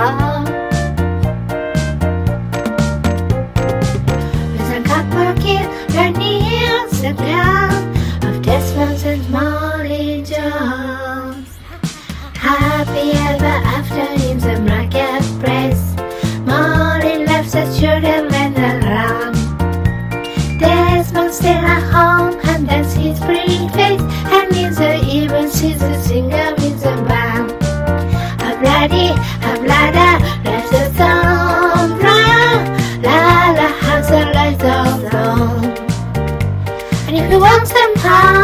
home. With a couple kids running on the ground of Desmond and Molly Jones. Happy ever after in the marketplace. Molly loves the children and around. Desmond still at home and that's his pretty face. And in the evening she's a singer with the band. Hablada, left the song round. La la has a light of dawn. And if you want some power